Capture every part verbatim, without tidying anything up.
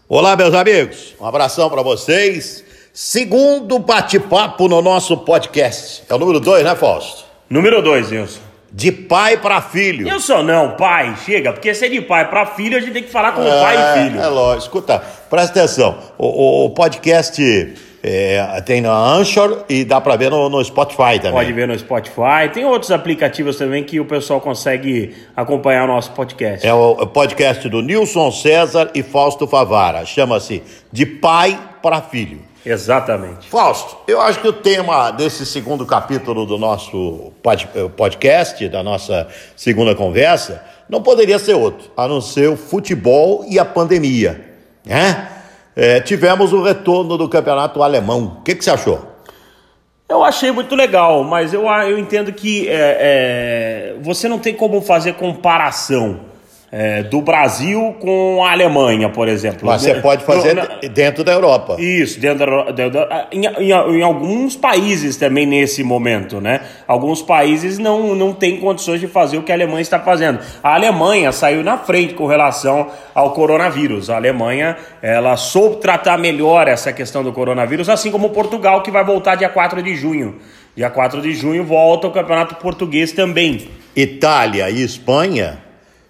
Olá, meus amigos, um abração para vocês. Segundo bate-papo no nosso podcast. É o número dois, né, Fausto? Número dois, Wilson. De pai para filho. Eu sou não, pai, chega, porque se é de pai para filho, a gente tem que falar como é, pai e filho. É lógico, escuta, presta atenção, o, o, o podcast é, tem na Anchor e dá para ver no, no Spotify também. Pode ver no Spotify, tem outros aplicativos também que o pessoal consegue acompanhar o nosso podcast. É o, o podcast do Nilson César e Fausto Favara, chama-se De Pai para Filho. Exatamente. Fausto, eu acho que o tema desse segundo capítulo do nosso pod, podcast, da nossa segunda conversa, não poderia ser outro, a não ser o futebol e a pandemia, né? É, tivemos o retorno do campeonato alemão. O que, que você achou? Eu achei muito legal, mas eu, eu entendo que é, é, você não tem como fazer comparação É, do Brasil com a Alemanha, por exemplo. Mas você pode fazer no, na... dentro da Europa. Isso, dentro da, dentro da, em, em, em alguns países também nesse momento, né? Alguns países não, não têm condições de fazer o que a Alemanha está fazendo. A Alemanha saiu na frente com relação ao coronavírus. A Alemanha, ela soube tratar melhor essa questão do coronavírus, assim como Portugal, que vai voltar dia quatro de junho. Dia quatro de junho volta o Campeonato Português também. Itália e Espanha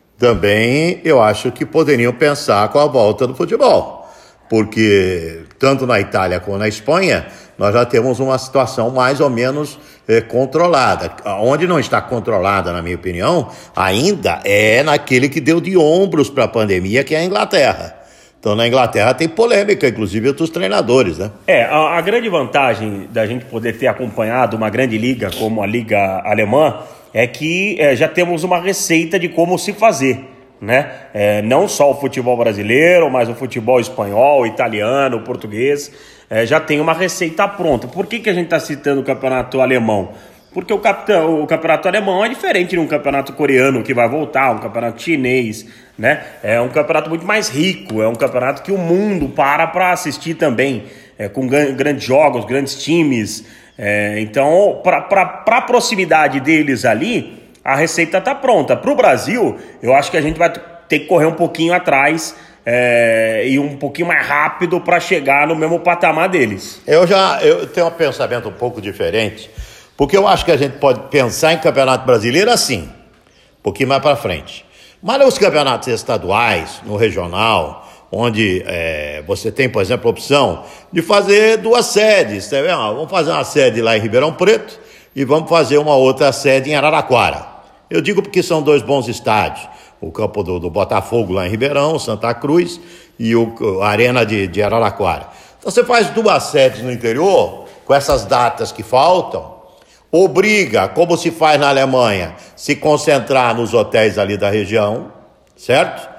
também eu acho que poderiam pensar com a volta do futebol, porque tanto na Itália como na Espanha nós já temos uma situação mais ou menos é, controlada. Onde não está controlada, na minha opinião, ainda é naquele que deu de ombros para a pandemia, que é a Inglaterra. Então na Inglaterra tem polêmica, inclusive entre os treinadores, né? É, a, a grande vantagem da gente poder ter acompanhado uma grande liga como a Liga Alemã é que é, já temos uma receita de como se fazer, né? É, não só o futebol brasileiro, mas o futebol espanhol, italiano, português, é, já tem uma receita pronta. Por que, que a gente está citando o campeonato alemão? Porque o, capitão, o campeonato alemão é diferente de um campeonato coreano que vai voltar, um campeonato chinês, né? É um campeonato muito mais rico, é um campeonato que o mundo para para assistir também, é, com grandes jogos, grandes times. É, então, para a proximidade deles ali, a receita está pronta. Para o Brasil, eu acho que a gente vai ter que correr um pouquinho atrás é, e um pouquinho mais rápido para chegar no mesmo patamar deles. Eu já eu tenho um pensamento um pouco diferente, porque eu acho que a gente pode pensar em campeonato brasileiro assim, um pouquinho mais para frente. Mas nos campeonatos estaduais, no regional, onde é, você tem, por exemplo, a opção de fazer duas sedes, tá vendo? Vamos fazer uma sede lá em Ribeirão Preto e vamos fazer uma outra sede em Araraquara. Eu digo porque são dois bons estádios, o campo do, do Botafogo lá em Ribeirão, Santa Cruz, e o, a Arena de, de Araraquara. Então você faz duas sedes no interior, com essas datas que faltam, obriga, como se faz na Alemanha, se concentrar nos hotéis ali da região, certo?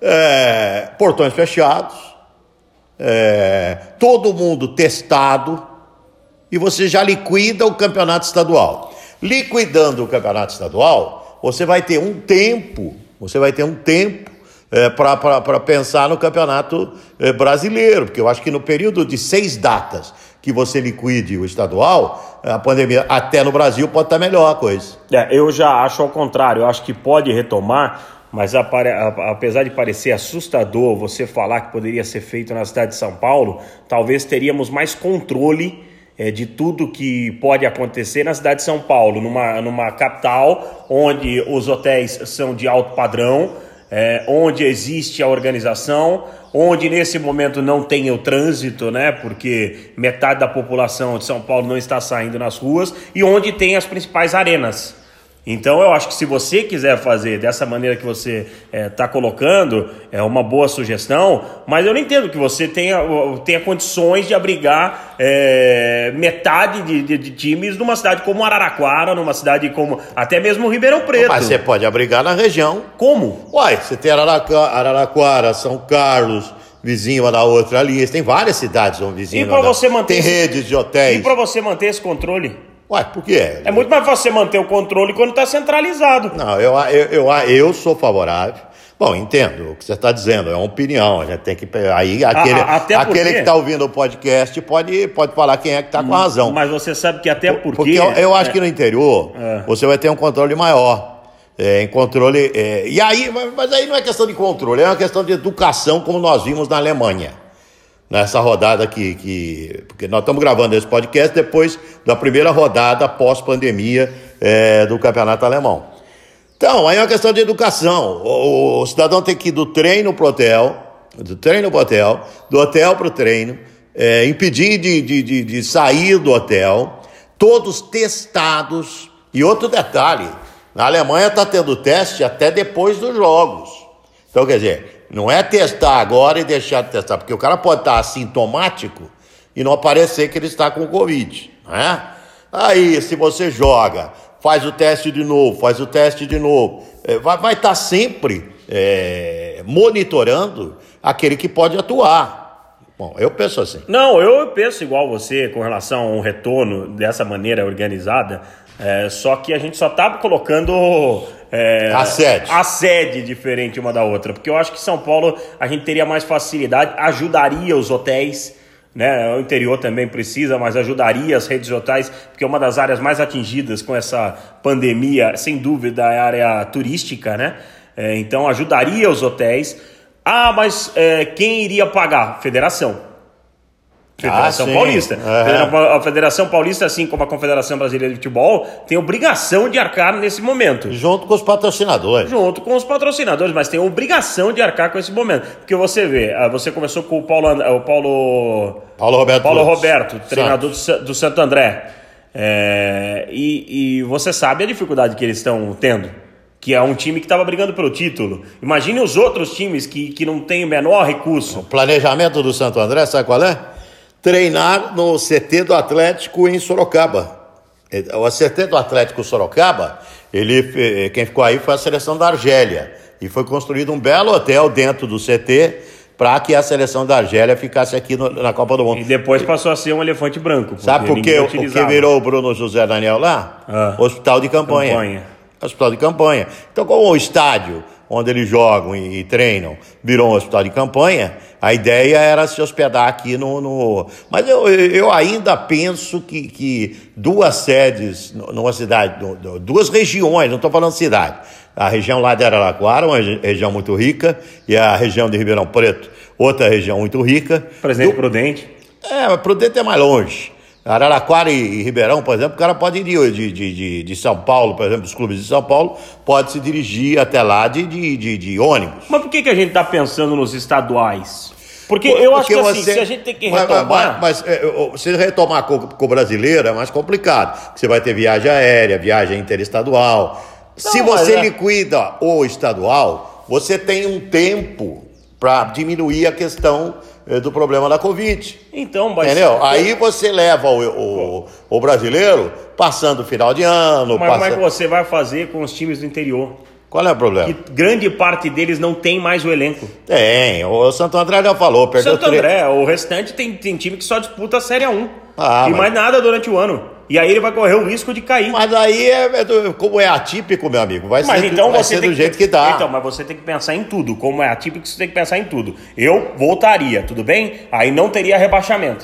É, portões fechados, é, todo mundo testado, e você já liquida o campeonato estadual. Liquidando o campeonato estadual, você vai ter um tempo, você vai ter um tempo é, para pensar no campeonato é, brasileiro, porque eu acho que no período de seis datas que você liquide o estadual, a pandemia até no Brasil pode estar melhor a coisa. É, eu já acho ao contrário, eu acho que pode retomar. Mas apesar de parecer assustador você falar que poderia ser feito na cidade de São Paulo, talvez teríamos mais controle é, de tudo que pode acontecer na cidade de São Paulo, numa, numa capital onde os hotéis são de alto padrão, é, onde existe a organização, onde nesse momento não tem o trânsito, né, porque metade da população de São Paulo não está saindo nas ruas, e onde tem as principais arenas. Então eu acho que se você quiser fazer dessa maneira que você está é, colocando, é uma boa sugestão, mas eu não entendo que você tenha, tenha condições de abrigar é, metade de, de, de times numa cidade como Araraquara, numa cidade como até mesmo Ribeirão Preto. Mas você pode abrigar na região. Como? Uai, você tem Araraquara, Araraquara, São Carlos, vizinho uma da outra ali, tem várias cidades são vizinhas. E para você manter tem esse... redes de hotéis. E para você manter esse controle? Ué, por quê? É muito mais fácil você manter o controle quando está centralizado. Não, eu, eu, eu, eu sou favorável. Bom, entendo o que você está dizendo, é uma opinião. A gente tem que. Aí, aquele, a, até aquele que está ouvindo o podcast pode, pode falar quem é que está com a razão. Mas você sabe que até porque. Porque eu, eu acho é, que no interior é. você vai ter um controle maior. é, em controle. É, e aí, mas aí não é questão de controle, é uma questão de educação, como nós vimos na Alemanha. Nessa rodada que, que... Porque nós estamos gravando esse podcast depois da primeira rodada pós-pandemia é, do campeonato alemão. Então, aí é uma questão de educação. O, o cidadão tem que ir do treino pro hotel, do treino pro hotel, do hotel pro treino, é, impedir de, de, de, de sair do hotel, todos testados. E outro detalhe, na Alemanha está tendo teste até depois dos jogos. Então, quer dizer... Não é testar agora e deixar de testar, porque o cara pode estar assintomático e não aparecer que ele está com Covid, não é? Aí, se você joga, faz o teste de novo, faz o teste de novo, vai, vai estar sempre é, monitorando aquele que pode atuar. Bom, eu penso assim. Não, eu penso igual você com relação ao retorno dessa maneira organizada, é, só que a gente só está colocando... É, a sede. a sede diferente uma da outra, porque eu acho que São Paulo a gente teria mais facilidade, ajudaria os hotéis, né? O interior também precisa, mas ajudaria as redes de hotéis, porque uma das áreas mais atingidas com essa pandemia, sem dúvida, é a área turística, né? É, então ajudaria os hotéis. Ah, mas é, quem iria pagar? Federação. Federação ah, Paulista. Uhum. A Federação Paulista, assim como a Confederação Brasileira de Futebol, tem obrigação de arcar nesse momento. Junto com os patrocinadores. Junto com os patrocinadores, mas tem obrigação de arcar com esse momento. Porque você vê, você começou com o Paulo, o Paulo, Paulo Roberto, Paulo Roberto treinador do, do Santo André. É, e, e você sabe a dificuldade que eles estão tendo. Que é um time que estava brigando pelo título. Imagine os outros times que, que não têm o menor recurso. O planejamento do Santo André, sabe qual é? Treinar no C T do Atlético em Sorocaba. O C T do Atlético Sorocaba, ele, quem ficou aí foi a seleção da Argélia. E foi construído um belo hotel dentro do C T para que a seleção da Argélia ficasse aqui no, na Copa do Mundo. E depois passou a ser um elefante branco. Sabe por quê? O que virou o Bruno José Daniel lá? Ah, Hospital de campanha. campanha. Hospital de campanha. Então, como o estádio onde eles jogam e, e treinam virou um hospital de campanha, a ideia era se hospedar aqui no... no... Mas eu, eu ainda penso que, que duas sedes numa cidade, duas regiões, não estou falando cidade, a região lá de Araraquara, uma região muito rica, e a região de Ribeirão Preto, outra região muito rica. Presidente do... Prudente. É, mas Prudente é mais longe. Araraquara e, e Ribeirão, por exemplo, o cara pode ir de, de, de, de São Paulo, por exemplo, os clubes de São Paulo, pode se dirigir até lá de, de, de, de ônibus. Mas por que, que a gente está pensando nos estaduais? Porque eu Porque acho que assim, você... se a gente tem que retomar... Mas, mas, mas se retomar com, com o brasileiro é mais complicado. Você vai ter viagem aérea, viagem interestadual. Não, se você é... liquida o estadual, você tem um tempo para diminuir a questão do problema da Covid. Então, mas... Entendeu? Aí você leva o, o, o brasileiro passando o final de ano... Mas passa... como é que você vai fazer com os times do interior? Qual é o problema? Que grande parte deles não tem mais o elenco. Tem, o Santo André já falou. Perdeu Santo André, o restante tem, tem time que só disputa a Série um. Ah, e mas... mais nada durante o ano. E aí ele vai correr o risco de cair. Mas aí, é, é do, como é atípico, meu amigo, vai mas ser, então vai você ser tem do que, jeito que dá. Então, mas você tem que pensar em tudo. Como é atípico, você tem que pensar em tudo. Eu voltaria, tudo bem? Aí não teria rebaixamento.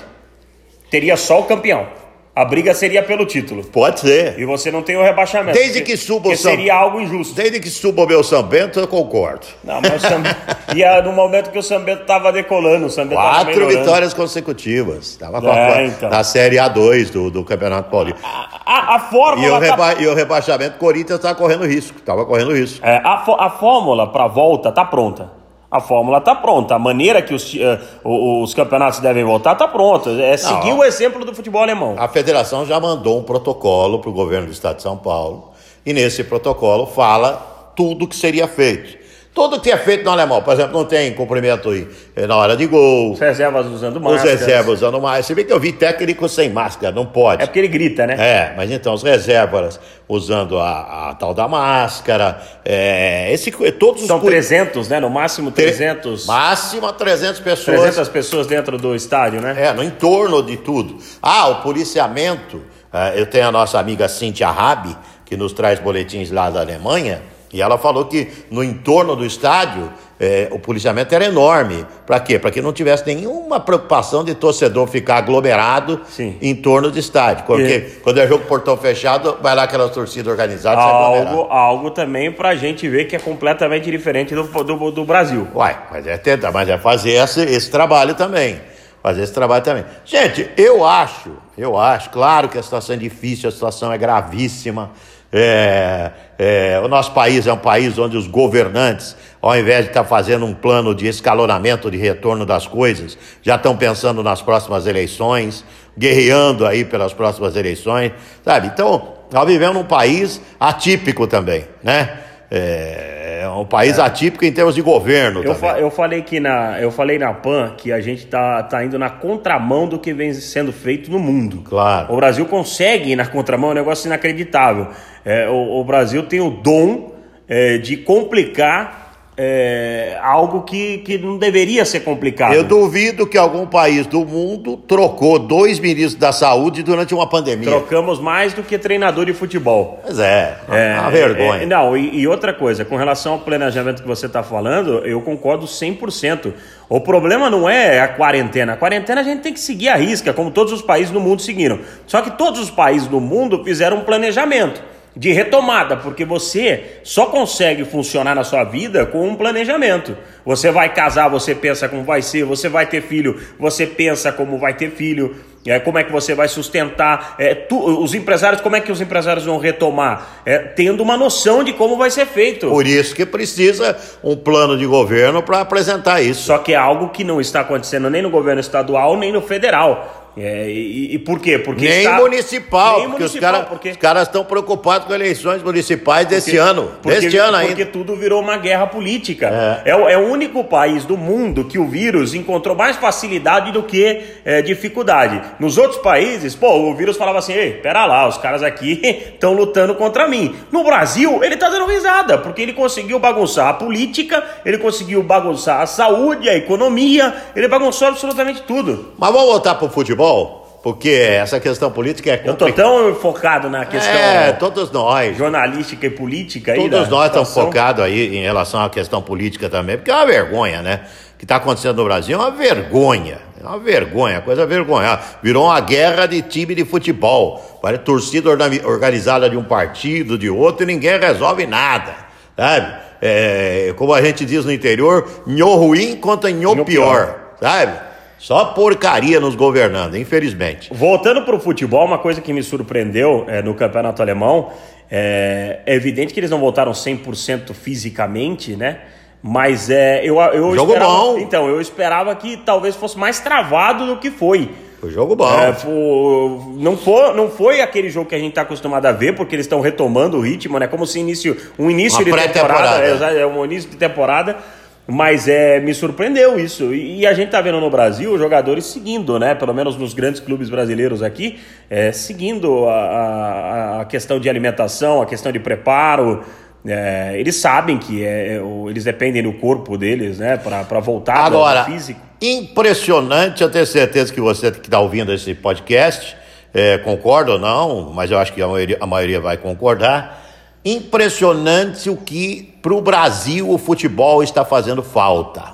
Teria só o campeão. A briga seria pelo título. Pode ser. E você não tem o rebaixamento. Desde que suba o São... seria algo injusto. Desde que suba o meu São Bento, eu concordo. Não, mas o São... E no momento que o São Bento estava decolando, o São Bento Quatro vitórias consecutivas. Estava é, então. na Série A dois do, do Campeonato Paulista. A, a, a fórmula... E o, reba... tá... e o rebaixamento, o Corinthians estava correndo risco. Estava correndo risco. É, a, a fórmula para a volta está pronta. A fórmula está pronta. A maneira que os, uh, os campeonatos devem voltar está pronta. É seguir Não, o exemplo do futebol alemão. A federação já mandou um protocolo para o governo do estado de São Paulo. E nesse protocolo fala tudo que seria feito. Tudo que é feito no alemão. Por exemplo, não tem cumprimento aí na hora de gol. Os reservas usando máscara. Os reservas usando máscara. Se bem que eu vi técnico sem máscara, não pode. É porque ele grita, né? É, mas então os reservas usando a, a tal da máscara. É, esse, todos São os... trezentos, né? No máximo trezentos. Máximo trezentas pessoas. trezentas pessoas dentro do estádio, né? É, no entorno de tudo. Ah, o policiamento. Eu tenho a nossa amiga Cíntia Rabi, que nos traz boletins lá da Alemanha. E ela falou que no entorno do estádio é, o policiamento era enorme. Para quê? Para que não tivesse nenhuma preocupação de torcedor ficar aglomerado Sim. em torno do estádio. Porque e... quando é jogo portão fechado, vai lá aquelas torcidas organizadas. Algo, algo também para a gente ver que é completamente diferente do, do, do Brasil. Uai, mas é tentar, mas é fazer esse, esse trabalho também. Fazer esse trabalho também. Gente, eu acho, eu acho, claro que a situação é difícil, a situação é gravíssima. É, é, o nosso país é um país onde os governantes, ao invés de estar fazendo um plano de escalonamento, de retorno das coisas, já estão pensando nas próximas eleições, guerreando aí pelas próximas eleições, sabe? Então, nós vivemos num país atípico também, né? É, é um país é. atípico em termos de governo eu também. Fa- eu falei que na, eu falei na P A N que a gente tá, tá indo na contramão do que vem sendo feito no mundo. Claro. O Brasil consegue ir na contramão, é um negócio inacreditável. É, o, o Brasil tem o dom é, de complicar É, algo que, que não deveria ser complicado. Eu duvido que algum país do mundo trocou dois ministros da saúde durante uma pandemia. Trocamos mais do que treinador de futebol. Pois é, é uma vergonha. É, não, e, e outra coisa, com relação ao planejamento que você está falando, eu concordo cem por cento. O problema não é a quarentena. A quarentena a gente tem que seguir a risca, como todos os países do mundo seguiram. Só que todos os países do mundo fizeram um planejamento de retomada, porque você só consegue funcionar na sua vida com um planejamento. Você vai casar, você pensa como vai ser, você vai ter filho, você pensa como vai ter filho, é, como é que você vai sustentar, é, tu, os empresários, como é que os empresários vão retomar? É, tendo uma noção de como vai ser feito. Por isso que precisa um plano de governo para apresentar isso. Só que é algo que não está acontecendo nem no governo estadual, nem no federal. É, e, e por quê? Porque nem está... municipal, nem porque municipal, os, cara, porque... os caras estão preocupados com eleições municipais desse porque, ano, porque, deste ano ainda. Porque tudo virou uma guerra política. É. É, é o único país do mundo que o vírus encontrou mais facilidade do que é, dificuldade. Nos outros países, pô, o vírus falava assim, ei, pera lá, os caras aqui estão lutando contra mim. No Brasil, ele tá dando risada, porque ele conseguiu bagunçar a política, ele conseguiu bagunçar a saúde, a economia, ele bagunçou absolutamente tudo. Mas vamos voltar pro futebol? Porque essa questão política é complicada. Eu tô tão focado na questão é, todos nós, jornalística e política aí. Todos nós estamos focados aí em relação à questão política também, porque é uma vergonha, né? O que está acontecendo no Brasil é uma vergonha. É uma vergonha, coisa vergonhosa. Virou uma guerra de time de futebol. Parece torcida organizada de um partido, de outro, e ninguém resolve nada, sabe? É, como a gente diz no interior, nho ruim contra nho, nho pior, pior, sabe? Só porcaria nos governando, infelizmente. Voltando para o futebol, uma coisa que me surpreendeu é, no campeonato alemão, é, é evidente que eles não voltaram cem por cento fisicamente, né? Mas é, eu, eu jogo esperava, bom. Então, eu esperava que talvez fosse mais travado do que foi. Foi jogo bom. É, foi, não, foi, não foi aquele jogo que a gente está acostumado a ver, porque eles estão retomando o ritmo, né? Como se início, um início uma de temporada. É, é um início de temporada. Mas é, me surpreendeu isso. E, e a gente tá vendo no Brasil jogadores seguindo, né? Pelo menos nos grandes clubes brasileiros aqui, é, seguindo a, a, a questão de alimentação, a questão de preparo. É, eles sabem que é, eles dependem do corpo deles, né? Para voltar agora, ao físico. Impressionante, eu tenho certeza que você que está ouvindo esse podcast, é, concorda ou não, mas eu acho que a maioria, a maioria vai concordar. Impressionante o que para o Brasil o futebol está fazendo falta.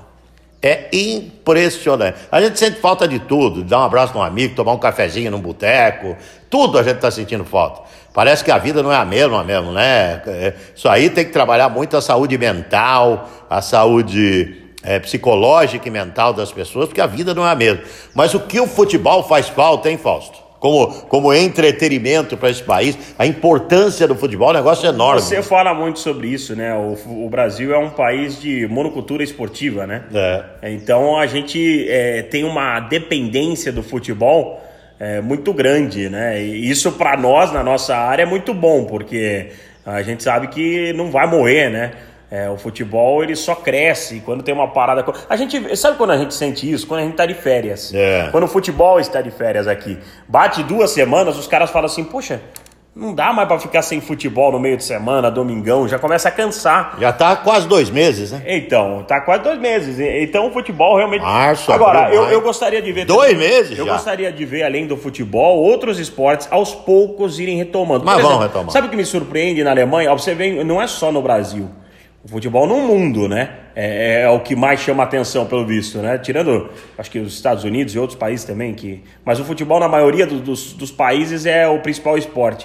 É impressionante. A gente sente falta de tudo, dar um abraço num amigo, tomar um cafezinho num boteco, tudo a gente está sentindo falta. Parece que a vida não é a mesma mesmo, né? Isso aí tem que trabalhar muito a saúde mental, a saúde é, psicológica e mental das pessoas, porque a vida não é a mesma. Mas o que o futebol faz falta, hein, Fausto? Como, como entretenimento para esse país, a importância do futebol é um negócio enorme. Você fala muito sobre isso, né? O, o Brasil é um país de monocultura esportiva, né? É. Então a gente é, tem uma dependência do futebol é, muito grande, né? E isso para nós, na nossa área, é muito bom, porque a gente sabe que não vai morrer, né? É, o futebol, ele só cresce quando tem uma parada... A gente, sabe quando a gente sente isso? Quando a gente tá de férias. É. Quando o futebol está de férias aqui. Bate duas semanas, os caras falam assim, poxa, Não dá mais pra ficar sem futebol no meio de semana, domingão, já começa a cansar. Já tá quase dois meses, né? Então, tá quase dois meses. Então o futebol realmente... Março, Agora, abril, eu, maio. eu gostaria de ver... Dois também, meses Eu já. gostaria de ver, além do futebol, outros esportes aos poucos irem retomando. Mas Por vão exemplo, retomar. Sabe o que me surpreende na Alemanha? Ó, você vê, não é só no Brasil. O futebol no mundo, né? É, é o que mais chama atenção, pelo visto, né? Tirando, acho que os Estados Unidos e outros países também. Que... Mas o futebol, na maioria do, dos, dos países, é o principal esporte.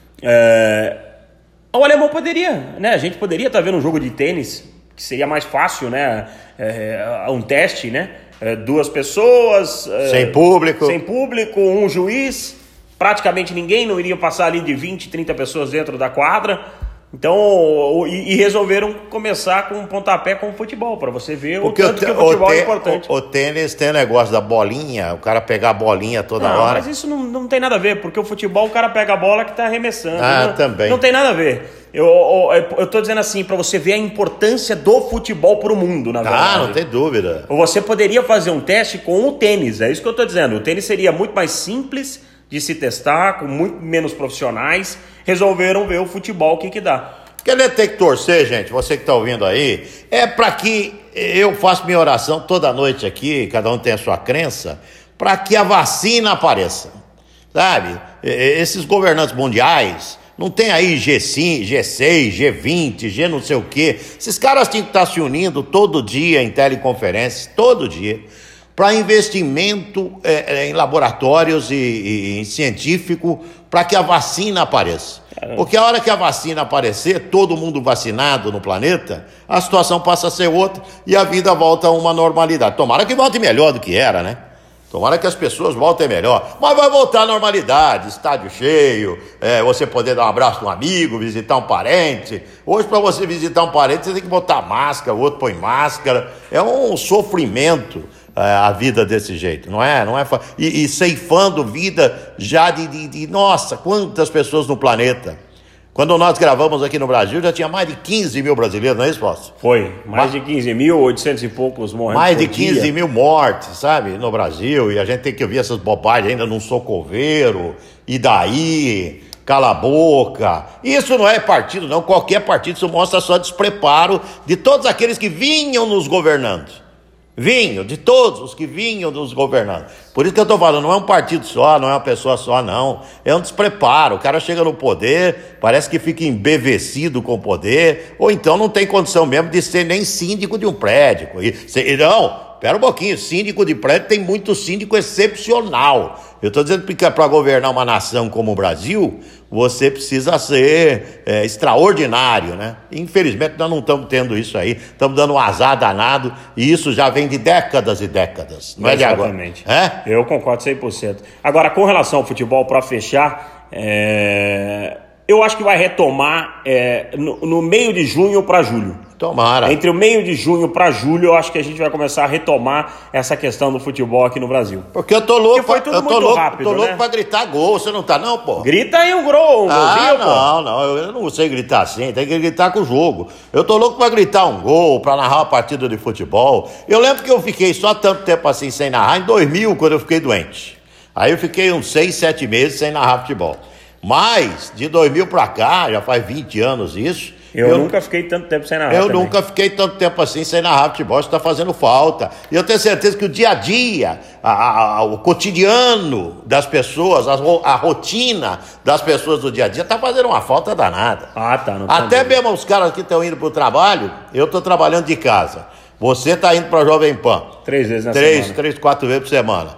É... O alemão poderia, né? A gente poderia estar vendo um jogo de tênis, que seria mais fácil, né? É, um teste, né? É, duas pessoas... Sem é, público. Sem público, um juiz... Praticamente ninguém, não iria passar ali de vinte, trinta pessoas dentro da quadra. Então, e, e resolveram começar com um pontapé com o futebol, para você ver Porque o tanto o, que o futebol o é te- importante. O, o tênis tem o negócio da bolinha, o cara pegar a bolinha toda Não, hora. mas isso não, não tem nada a ver, porque o futebol o cara pega a bola que tá arremessando. Ah, não, também. Não tem nada a ver. Eu, eu, eu tô dizendo assim, para você ver a importância do futebol pro mundo, na verdade. Ah, não tem dúvida. Você poderia fazer um teste com o tênis, é isso que eu tô dizendo. O tênis seria muito mais simples de se testar, com muito menos profissionais. Resolveram ver o futebol, o que que dá. Porque ele tem que torcer, gente, você que está ouvindo aí, é para que eu faço minha oração toda noite aqui, cada um tem a sua crença, para que a vacina apareça, sabe? Esses governantes mundiais, não tem aí G cinco, G seis, G vinte, G não sei o quê, esses caras tinham que estar se unindo todo dia em teleconferências, todo dia, para investimento é, em laboratórios e, e em científico, para que a vacina apareça. Porque a hora que a vacina aparecer, todo mundo vacinado no planeta, a situação passa a ser outra e a vida volta a uma normalidade. Tomara que volte melhor do que era, né? Tomara que as pessoas voltem melhor. Mas vai voltar à normalidade, estádio cheio, é, você poder dar um abraço a um amigo, visitar um parente. Hoje, para você visitar um parente, você tem que botar máscara, o outro põe máscara. É um sofrimento é, a vida desse jeito, não é? Não é fa... e, e ceifando vida já de, de, de... Nossa, quantas pessoas no planeta. Quando nós gravamos aqui no Brasil, já tinha mais de quinze mil brasileiros, não é isso, Fausto? Foi, mais de quinze mil, oitocentos e poucos morrendo Mais por de quinze dia. mil mortes, sabe, no Brasil, e a gente tem que ouvir essas bobagens ainda num socoveiro, e daí, cala a boca. Isso não é partido, não, qualquer partido, isso mostra só despreparo de todos aqueles que vinham nos governando. Vinham, de todos os que vinham nos governando. Por isso que eu estou falando, não é um partido só, não é uma pessoa só, não. É um despreparo. O cara chega no poder, parece que fica embevecido com o poder, ou então não tem condição mesmo de ser nem síndico de um prédio. E, se, não, pera um pouquinho, síndico de prédio tem muito síndico excepcional. Eu estou dizendo que para governar uma nação como o Brasil, você precisa ser é, extraordinário, né? Infelizmente nós não estamos tendo isso aí, estamos dando um azar danado, e isso já vem de décadas e décadas, não é de agora. Exatamente. É? Eu concordo cem por cento. Agora, com relação ao futebol, para fechar, é... eu acho que vai retomar é, no, no meio de junho para julho. Tomara. Entre o meio de junho para julho, eu acho que a gente vai começar a retomar essa questão do futebol aqui no Brasil. Porque eu tô louco, Porque foi tudo eu tô muito louco, rápido, tô louco né? pra gritar gol, você não tá não, pô? Grita aí um gol, um Ah, golzinho, pô. não, não, eu não sei gritar assim, tem que gritar com o jogo. Eu tô louco pra gritar um gol, pra narrar uma partida de futebol. Eu lembro que eu fiquei só tanto tempo assim sem narrar, em dois mil, quando eu fiquei doente. Aí eu fiquei uns seis, sete meses sem narrar futebol. Mas, de dois mil pra cá, já faz vinte anos isso... Eu, eu nunca fiquei tanto tempo sem narrar Eu também. nunca fiquei tanto tempo assim sem narrar futebol, isso está fazendo falta. E eu tenho certeza que o dia a dia, a, a, o cotidiano das pessoas, a, a rotina das pessoas do dia a dia está fazendo uma falta danada. Ah, tá. Não Até mesmo mesmo os caras que estão indo para o trabalho, eu estou trabalhando de casa. Você está indo para a Jovem Pan. Três vezes na três, semana. Três, quatro vezes por semana.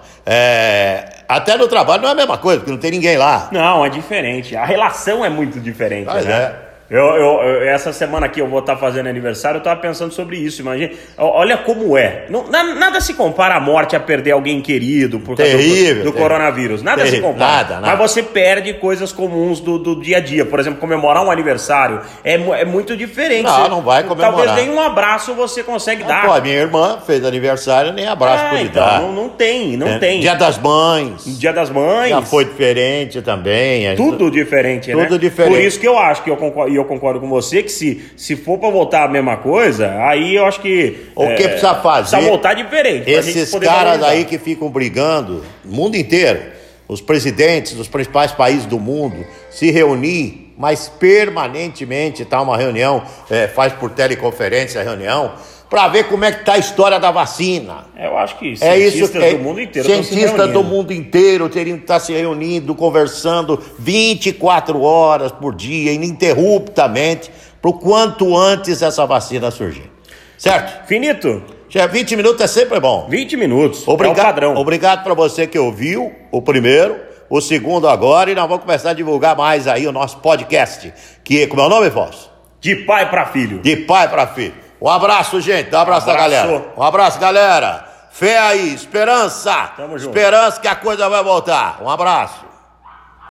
É, até no trabalho não é a mesma coisa, porque não tem ninguém lá. Não, é diferente. A relação é muito diferente, Mas né? é. Eu, eu, eu- essa semana aqui eu vou estar fazendo aniversário, eu estava pensando sobre isso, imagina. Ó, olha como é. Não, na- nada se compara à morte, a perder alguém querido por causa Terrível, do, do terrível. coronavírus. Nada se Terrível, compara. nada, nada. Mas você perde coisas comuns do, do dia a dia. Por exemplo, comemorar um aniversário é, mu- é muito diferente. Não, Você- não vai comemorar. Talvez nem um abraço você consegue dar. Pô, a minha irmã fez aniversário, nem abraço Ah, por então, dar. não, não tem, não É, tem. Dia das Mães. Dia das Mães. Já foi diferente também. a gente- Tudo diferente, né? Tudo diferente. Por isso que eu acho que eu concordo, e eu concordo com você que se, se for pra voltar a mesma coisa, aí eu acho que O que é, precisa fazer? precisa voltar diferente. pra gente Esses poder caras valorizar. aí que ficam brigando, o mundo inteiro, os presidentes dos principais países do mundo se reunir, mas permanentemente, tá uma reunião, é, faz por teleconferência a reunião, para ver como é que está a história da vacina. Eu acho que é cientistas isso, é, do mundo inteiro cientistas do mundo inteiro teriam que estar se reunindo, conversando vinte e quatro horas por dia, ininterruptamente, para o quanto antes essa vacina surgir. Certo? Finito. Já vinte minutos é sempre bom. vinte minutos, Obrigado, é o padrão. Obrigado para você que ouviu o primeiro, o segundo agora, e nós vamos começar a divulgar mais aí o nosso podcast, que, como é o nome, Fausto? De pai para filho. De pai para filho. Um abraço, gente. Dá um abraço, um abraço da galera. Um abraço, galera. Fé aí, esperança. Tamo junto. Esperança que a coisa vai voltar. Um abraço.